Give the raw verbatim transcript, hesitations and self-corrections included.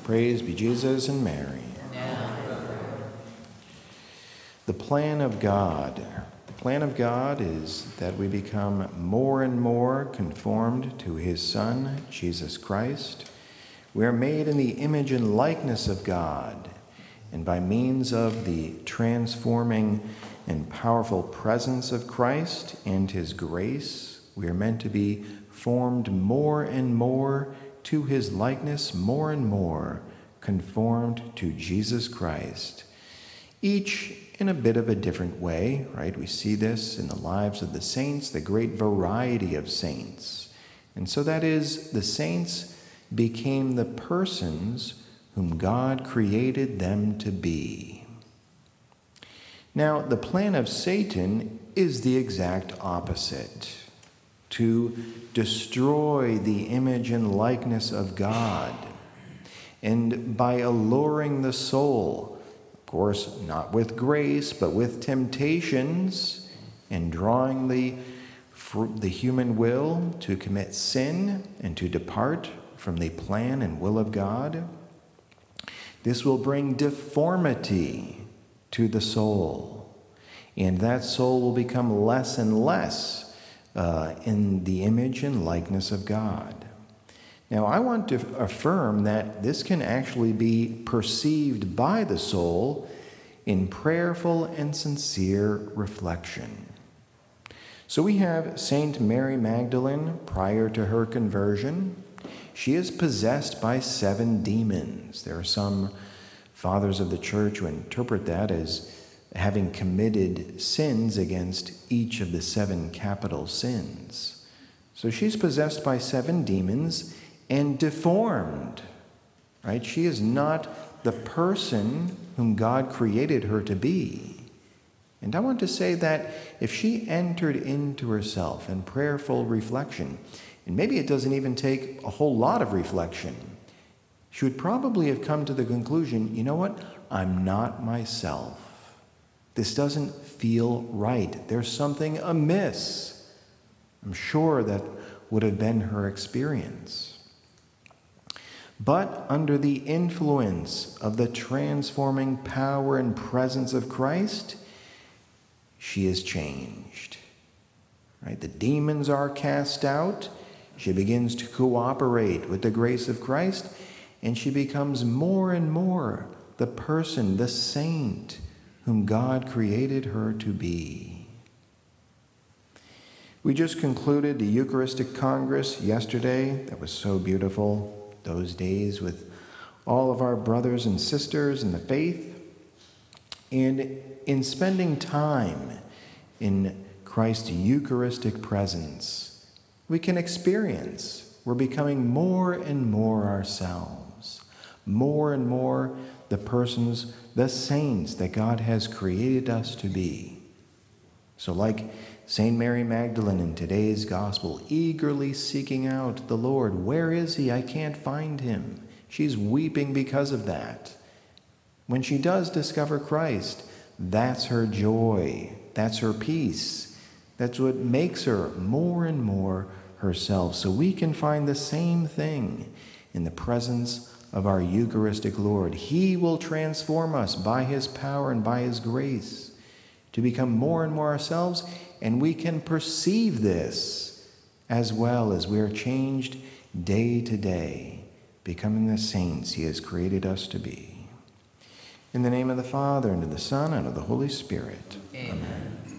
Praise be Jesus and Mary. The plan of God. The plan of God is that we become more and more conformed to his Son, Jesus Christ. We are made in the image and likeness of God, and by means of the transforming and powerful presence of Christ and his grace, we are meant to be formed more and more to his likeness, more and more conformed to Jesus Christ. Each in a bit of a different way, right? We see this in the lives of the saints, the great variety of saints. And so that is, the saints became the persons whom God created them to be. Now, the plan of Satan is the exact opposite: to destroy the image and likeness of God. And by alluring the soul, of course, not with grace, but with temptations, and drawing the, the human will to commit sin and to depart from the plan and will of God, this will bring deformity to the soul. And that soul will become less and less uh, in the image and likeness of God. Now, I want to affirm that this can actually be perceived by the soul in prayerful and sincere reflection. So we have Saint Mary Magdalene prior to her conversion. She is possessed by seven demons. There are some fathers of the church who interpret that as having committed sins against each of the seven capital sins. So she's possessed by seven demons and deformed, right? She is not the person whom God created her to be. And I want to say that if she entered into herself in prayerful reflection, and maybe it doesn't even take a whole lot of reflection, she would probably have come to the conclusion, you know what? I'm not myself. This doesn't feel right. There's something amiss. I'm sure that would have been her experience. But under the influence of the transforming power and presence of Christ, she is changed. Right? The demons are cast out. She begins to cooperate with the grace of Christ, and she becomes more and more the person, the saint, whom God created her to be. We just concluded the Eucharistic Congress yesterday. That was so beautiful. Those days with all of our brothers and sisters in the faith. And in spending time in Christ's Eucharistic presence, we can experience we're becoming more and more ourselves, more and more the persons, the saints that God has created us to be. So like Saint Mary Magdalene in today's gospel, eagerly seeking out the Lord. Where is he? I can't find him. She's weeping because of that. When she does discover Christ, that's her joy. That's her peace. That's what makes her more and more herself. So we can find the same thing in the presence of our Eucharistic Lord. He will transform us by his power and by his grace to become more and more ourselves. And we can perceive this as well as we are changed day to day, becoming the saints he has created us to be. In the name of the Father, and of the Son, and of the Holy Spirit. Amen. Amen.